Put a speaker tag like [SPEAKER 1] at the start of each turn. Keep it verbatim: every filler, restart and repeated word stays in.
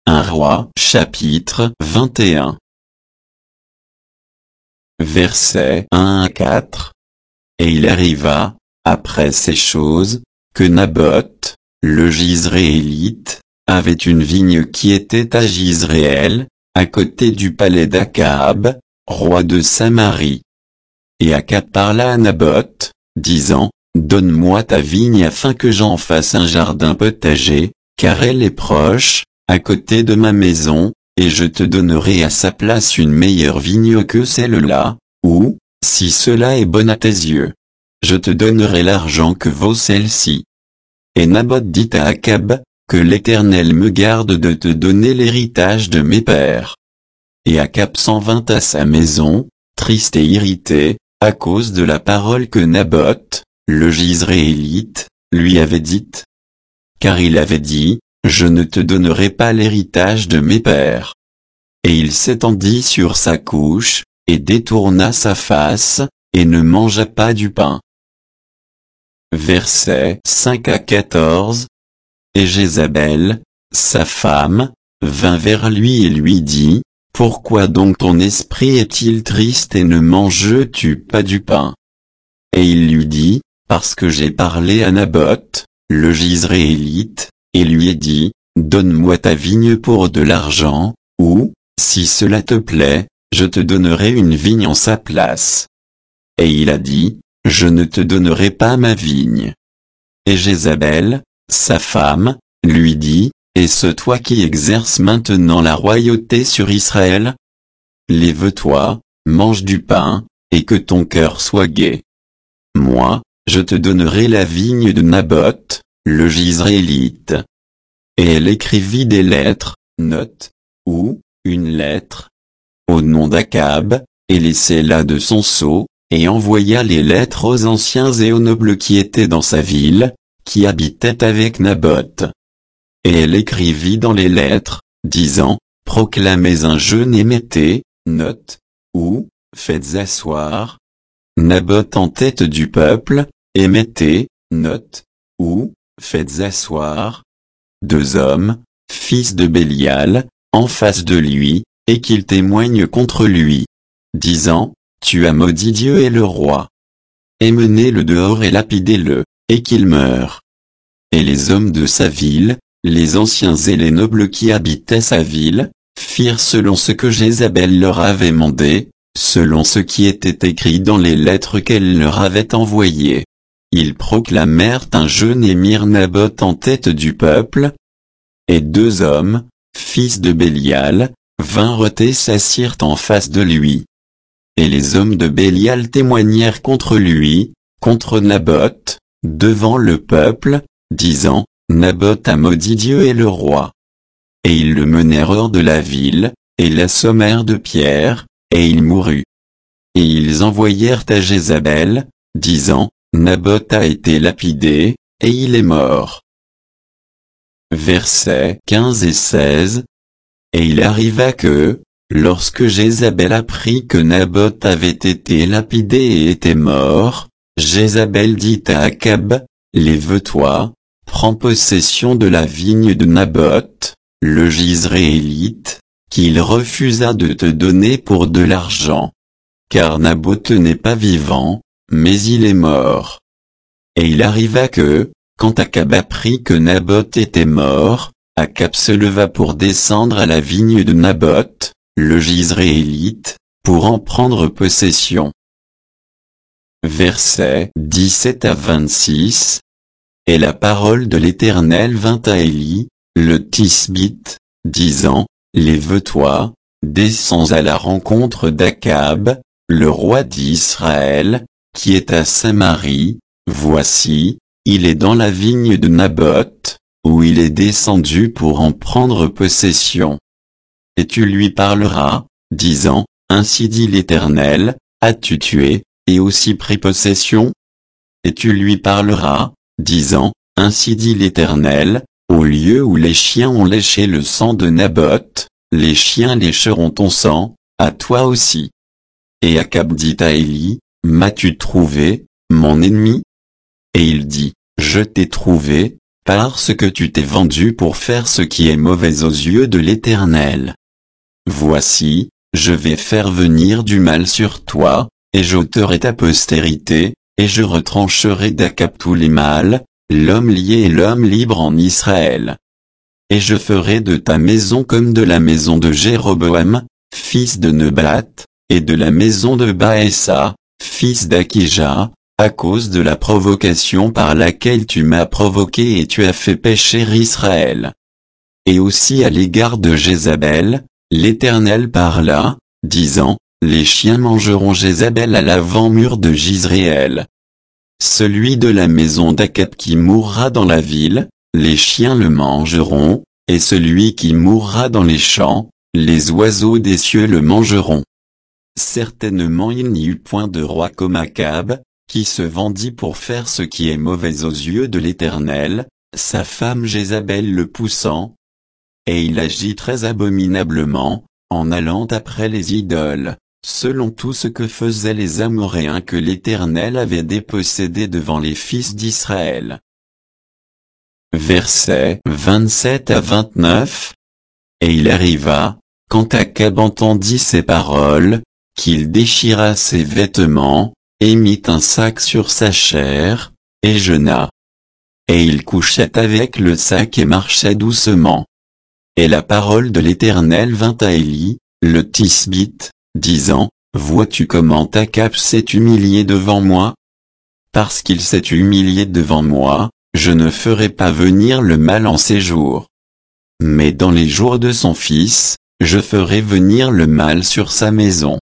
[SPEAKER 1] un roi chapitre vingt et un. Versets un à quatre. Et il arriva, après ces choses, que Naboth, le Jizréélite, avait une vigne qui était à Jizréel, à côté du palais d'Akab, roi de Samarie. Et Akab parla à Naboth, disant, donne-moi ta vigne afin que j'en fasse un jardin potager, car elle est proche, à côté de ma maison, et je te donnerai à sa place une meilleure vigne que celle-là, ou, si cela est bon à tes yeux, je te donnerai l'argent que vaut celle-ci. Et Naboth dit à Akab, que l'Éternel me garde de te donner l'héritage de mes pères. Et Akab s'en vint à sa maison, triste et irrité, à cause de la parole que Naboth, le Jizréélite, lui avait dite. Car il avait dit, je ne te donnerai pas l'héritage de mes pères. Et il s'étendit sur sa couche, et détourna sa face, et ne mangea pas du pain. Versets cinq à quatorze. Et Jézabel, sa femme, vint vers lui et lui dit, pourquoi donc ton esprit est-il triste et ne manges-tu pas du pain? Et il lui dit, parce que j'ai parlé à Naboth, le Jizréélite, et lui ai dit, donne-moi ta vigne pour de l'argent, ou, si cela te plaît, je te donnerai une vigne en sa place. Et il a dit, je ne te donnerai pas ma vigne. Et Jézabel, sa femme, lui dit, est-ce toi qui exerces maintenant la royauté sur Israël? Lève-toi, mange du pain, et que ton cœur soit gai. Moi, je te donnerai la vigne de Naboth, le Jizréélite. Et elle écrivit des lettres, note, ou, une lettre, au nom d'Akab, et les scella de son sceau, et envoya les lettres aux anciens et aux nobles qui étaient dans sa ville, qui habitaient avec Naboth. Et elle écrivit dans les lettres, disant, proclamez un jeûne et mettez, note, ou, faites asseoir, Naboth en tête du peuple, et mettez, note, ou, faites asseoir, deux hommes, fils de Bélial, en face de lui, et qu'ils témoignent contre lui, disant, tu as maudit Dieu et le roi. Et menez-le dehors et lapidez-le, et qu'il meure. Et les hommes de sa ville, les anciens et les nobles qui habitaient sa ville, firent selon ce que Jézabel leur avait mandé, selon ce qui était écrit dans les lettres qu'elle leur avait envoyées. Ils proclamèrent un jeûne et mirent Naboth en tête du peuple. Et deux hommes, fils de Bélial, vinrent et s'assirent en face de lui. Et les hommes de Bélial témoignèrent contre lui, contre Naboth, devant le peuple, disant, Naboth a maudit Dieu et le roi. Et ils le menèrent hors de la ville, et l'assommèrent de pierres, et il mourut. Et ils envoyèrent à Jézabel, disant, Naboth a été lapidé, et il est mort. Versets quinze et seize. Et il arriva que, lorsque Jézabel apprit que Naboth avait été lapidé et était mort, Jézabel dit à Akab, lève-toi, prends possession de la vigne de Naboth, le Jizréélite, qu'il refusa de te donner pour de l'argent. Car Naboth n'est pas vivant, mais il est mort. Et il arriva que, quand Akab apprit que Naboth était mort, Akab se leva pour descendre à la vigne de Naboth, le Jizréélite, pour en prendre possession. Versets dix-sept à vingt-six. Et la parole de l'Éternel vint à Élie, le Tisbite, disant, lève-toi, descends à la rencontre d'Akab, le roi d'Israël, qui est à Samarie, voici, il est dans la vigne de Naboth, où il est descendu pour en prendre possession. Et tu lui parleras, disant, ainsi dit l'Éternel, as-tu tué, et aussi pris possession? Et tu lui parleras, disant, ainsi dit l'Éternel, au lieu où les chiens ont léché le sang de Naboth, les chiens lécheront ton sang, à toi aussi. Et Akab dit à Élie, m'as-tu trouvé, mon ennemi? Et il dit, je t'ai trouvé, parce que tu t'es vendu pour faire ce qui est mauvais aux yeux de l'Éternel. Voici, je vais faire venir du mal sur toi, et j'ôterai ta postérité, et je retrancherai d'Akab tous les mâles, l'homme lié et l'homme libre en Israël. Et je ferai de ta maison comme de la maison de Jéroboam, fils de Nebat, et de la maison de Baésa, fils d'Akija, à cause de la provocation par laquelle tu m'as provoqué et tu as fait pécher Israël. Et aussi à l'égard de Jézabel, l'Éternel parla, disant, les chiens mangeront Jézabel à l'avant-mur de Jizréel. Celui de la maison d'Akab qui mourra dans la ville, les chiens le mangeront, et celui qui mourra dans les champs, les oiseaux des cieux le mangeront. Certainement il n'y eut point de roi comme Akab, qui se vendit pour faire ce qui est mauvais aux yeux de l'Éternel, sa femme Jézabel le poussant. Et il agit très abominablement, en allant après les idoles, selon tout ce que faisaient les Amoréens que l'Éternel avait dépossédés devant les fils d'Israël. Versets vingt-sept à vingt-neuf. Et il arriva, quand Akab entendit ces paroles, qu'il déchira ses vêtements, et mit un sac sur sa chair, et jeûna. Et il couchait avec le sac et marchait doucement. Et la parole de l'Éternel vint à Élie, le Tisbite, disant, vois-tu comment Akab s'est humilié devant moi? Parce qu'il s'est humilié devant moi, je ne ferai pas venir le mal en ses jours. Mais dans les jours de son fils, je ferai venir le mal sur sa maison.